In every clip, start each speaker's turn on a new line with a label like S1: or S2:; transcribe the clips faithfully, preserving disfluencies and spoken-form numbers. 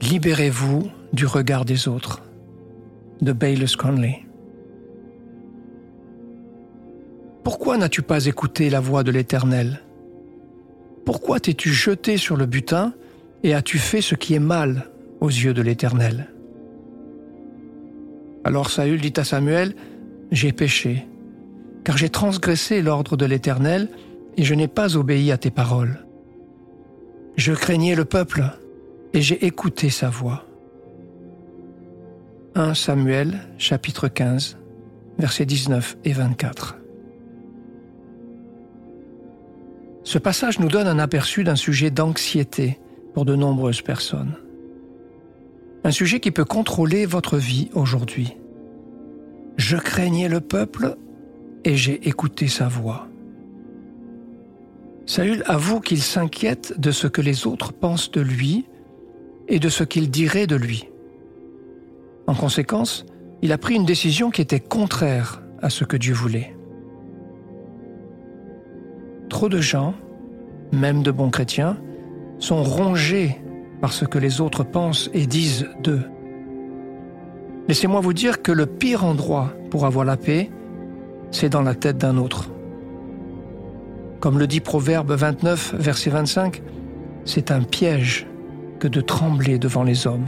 S1: Libérez-vous du regard des autres. De Baylis Conley. Pourquoi n'as-tu pas écouté la voix de l'Éternel? Pourquoi t'es-tu jeté sur le butin et as-tu fait ce qui est mal aux yeux de l'Éternel? Alors Saül dit à Samuel, « J'ai péché, car j'ai transgressé l'ordre de l'Éternel et je n'ai pas obéi à tes paroles. Je craignais le peuple et j'ai écouté sa voix. » premier Samuel, chapitre quinze, versets dix-neuf et vingt-quatre. Ce passage nous donne un aperçu d'un sujet d'anxiété pour de nombreuses personnes. Un sujet qui peut contrôler votre vie aujourd'hui. Je craignais le peuple et j'ai écouté sa voix. Saül avoue qu'il s'inquiète de ce que les autres pensent de lui et de ce qu'ils diraient de lui. En conséquence, il a pris une décision qui était contraire à ce que Dieu voulait. Trop de gens, même de bons chrétiens, sont rongés par ce que les autres pensent et disent d'eux. Laissez-moi vous dire que le pire endroit pour avoir la paix, c'est dans la tête d'un autre. Comme le dit Proverbe vingt-neuf, verset vingt-cinq, c'est un piège que de trembler devant les hommes.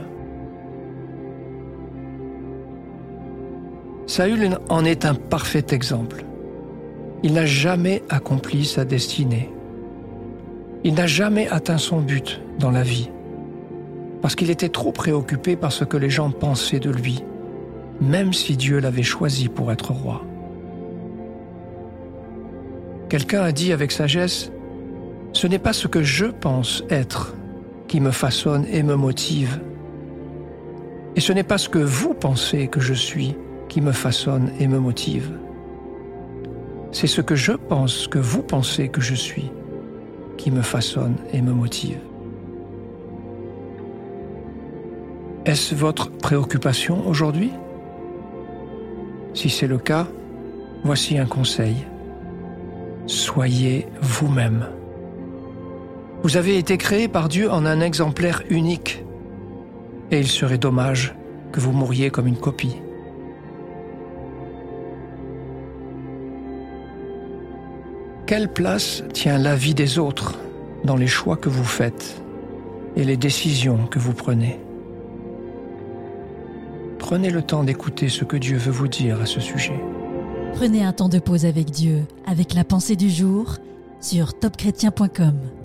S1: Saül en est un parfait exemple. Il n'a jamais accompli sa destinée. Il n'a jamais atteint son but dans la vie, parce qu'il était trop préoccupé par ce que les gens pensaient de lui, même si Dieu l'avait choisi pour être roi. Quelqu'un a dit avec sagesse, « Ce n'est pas ce que je pense être qui me façonne et me motive, et ce n'est pas ce que vous pensez que je suis qui me façonne et me motive. C'est ce que je pense que vous pensez que je suis qui me façonne et me motive. » Est-ce votre préoccupation aujourd'hui? Si c'est le cas, voici un conseil. Soyez vous-même. Vous avez été créé par Dieu en un exemplaire unique, et il serait dommage que vous mouriez comme une copie. Quelle place tient l'avis des autres dans les choix que vous faites et les décisions que vous prenez? Prenez le temps d'écouter ce que Dieu veut vous dire à ce sujet.
S2: Prenez un temps de pause avec Dieu, avec la pensée du jour, sur top chrétien point com.